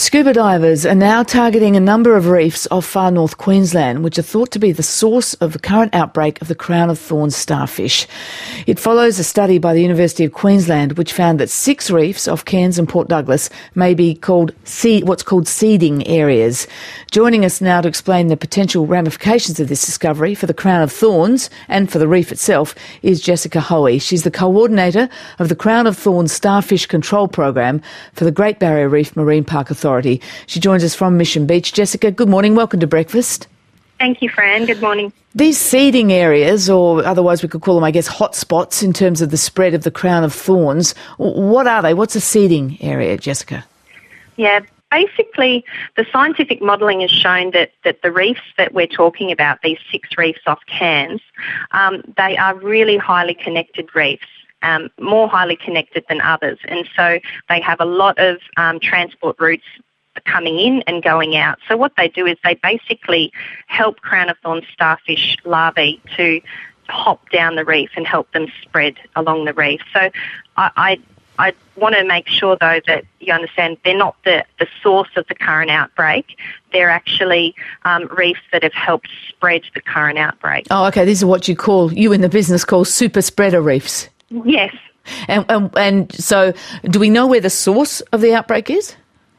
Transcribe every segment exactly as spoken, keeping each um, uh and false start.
Scuba divers are now targeting a number of reefs off far north Queensland, which are thought to be the source of the current outbreak of the crown of thorns starfish. It follows a study by the University of Queensland which found that six reefs off Cairns and Port Douglas may be called seed, what's called seeding areas. Joining us now to explain the potential ramifications of this discovery for the crown of thorns and for the reef itself is Jessica Hoey. She's the coordinator of the Crown of Thorns Starfish Control Program for the Great Barrier Reef Marine Park Authority. She joins us from Mission Beach. Jessica, good morning. Welcome to Breakfast. Thank you, Fran. Good morning. These seeding areas, or otherwise we could call them, I guess, hotspots in terms of the spread of the crown of thorns, what are they? What's a seeding area, Jessica? Yeah, basically the scientific modelling has shown that, that the reefs that we're talking about, these six reefs off Cairns, um, they are really highly connected reefs. Um, more highly connected than others. And so they have a lot of um, transport routes coming in and going out. So what they do is they basically help crown of thorns starfish larvae to hop down the reef and help them spread along the reef. So I, I, I want to make sure, though, that you understand they're not the, the source of the current outbreak. They're actually um, reefs that have helped spread the current outbreak. Oh, okay. These are what you call, you in the business call super spreader reefs. Yes. And, and and so do we know where the source of the outbreak is?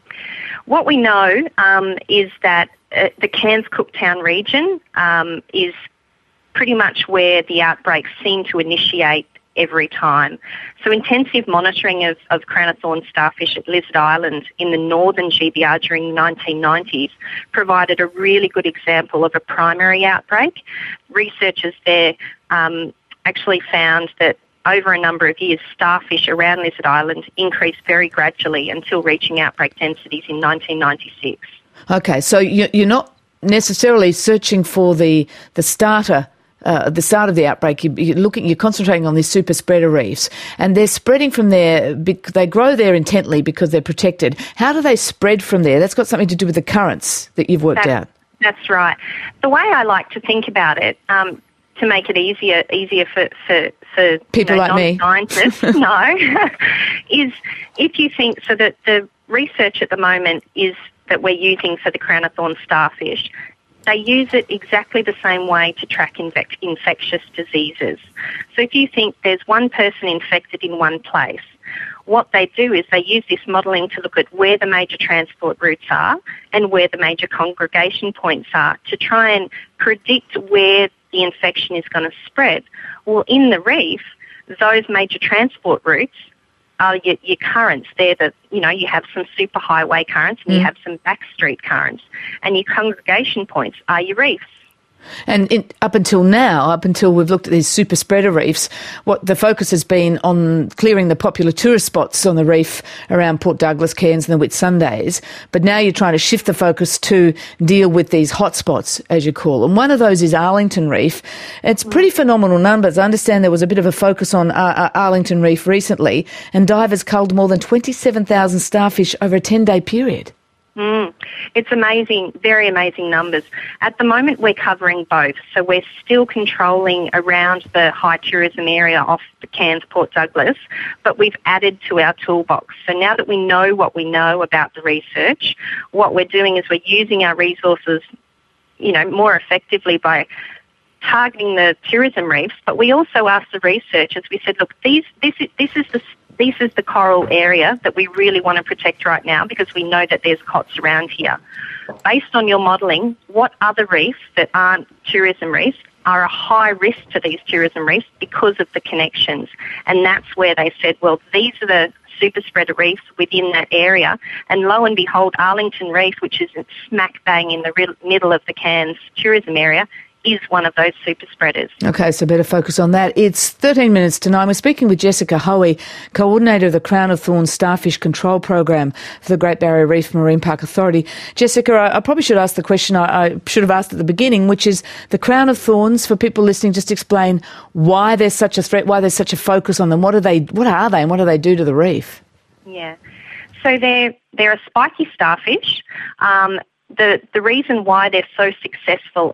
What we know um, is that uh, the Cairns-Cooktown region um, is pretty much where the outbreaks seem to initiate every time. So intensive monitoring of, of crown of thorns starfish at Lizard Island in the northern G B R during the nineteen nineties provided a really good example of a primary outbreak. Researchers there um, actually found that over a number of years, starfish around Lizard Island increased very gradually until reaching outbreak densities in nineteen ninety-six. Okay, so you're not necessarily searching for the the starter, uh, the start of the outbreak. You're looking, you're concentrating on these super spreader reefs, and they're spreading from there. They grow there intently because they're protected. How do they spread from there? That's got something to do with the currents that you've worked that's, out. That's right. The way I like to think about it, um, to make it easier easier for, for, for people you know, like non-scientists, me, no, is if you think, so that the research at the moment is that we're using for the crown of thorns starfish, they use it exactly the same way to track infec- infectious diseases. So if you think there's one person infected in one place, what they do is they use this modelling to look at where the major transport routes are and where the major congregation points are to try and predict where the infection is going to spread. Well, in the reef, those major transport routes are your, your currents. They're the, you know, you have some superhighway currents and mm. you have some backstreet currents, and your congregation points are your reefs. And in, up until now, up until we've looked at these super spreader reefs, what the focus has been on clearing the popular tourist spots on the reef around Port Douglas, Cairns and the Whitsundays. But now you're trying to shift the focus to deal with these hotspots, as you call them. One of those is Arlington Reef. It's pretty phenomenal numbers. I understand there was a bit of a focus on uh, Arlington Reef recently, and divers culled more than twenty-seven thousand starfish over a ten-day period. Mm, it's amazing, very amazing numbers. At the moment, we're covering both. So we're still controlling around the high tourism area off the Cairns, Port Douglas, but we've added to our toolbox. So now that we know what we know about the research, what we're doing is we're using our resources, you know, more effectively by targeting the tourism reefs, but we also asked the researchers, we said, look, these, this, is, this is the This is the coral area that we really want to protect right now because we know that there's cots around here. Based on your modelling, what other reefs that aren't tourism reefs are a high risk to these tourism reefs because of the connections? And that's where they said, well, these are the super spreader reefs within that area. And lo and behold, Arlington Reef, which is smack bang in the re- middle of the Cairns tourism area, is one of those super spreaders. Okay, so better focus on that. It's thirteen minutes to nine. We're speaking with Jessica Hoey, coordinator of the Crown of Thorns Starfish Control Program for the Great Barrier Reef Marine Park Authority. Jessica, I, I probably should ask the question I, I should have asked at the beginning, which is the Crown of Thorns, for people listening, just explain why there's such a threat, why there's such a focus on them. What are they, what are they and what do they do to the reef? Yeah, so they're, they're a spiky starfish. Um, the, the reason why they're so successful at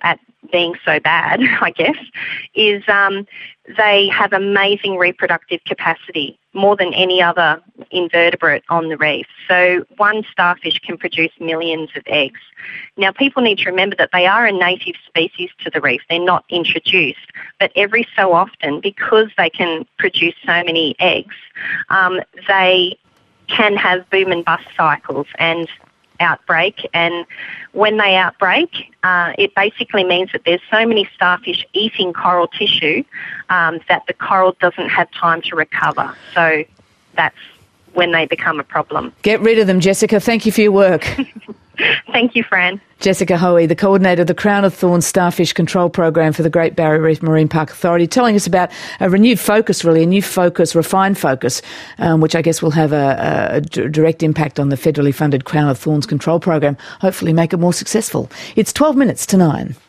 being so bad, I guess, is um, they have amazing reproductive capacity, more than any other invertebrate on the reef. So one starfish can produce millions of eggs. Now, people need to remember that they are a native species to the reef. They're not introduced. But every so often, because they can produce so many eggs, um, they can have boom and bust cycles and outbreak, and when they outbreak, uh, it basically means that there's so many starfish eating coral tissue um, that the coral doesn't have time to recover. So that's when they become a problem. Get rid of them, Jessica. Thank you for your work. Thank you, Fran. Jessica Hoey, the coordinator of the Crown of Thorns Starfish Control Program for the Great Barrier Reef Marine Park Authority, telling us about a renewed focus, really, a new focus, refined focus, um, which I guess will have a, a direct impact on the federally funded Crown of Thorns Control Program, hopefully make it more successful. It's twelve minutes to nine.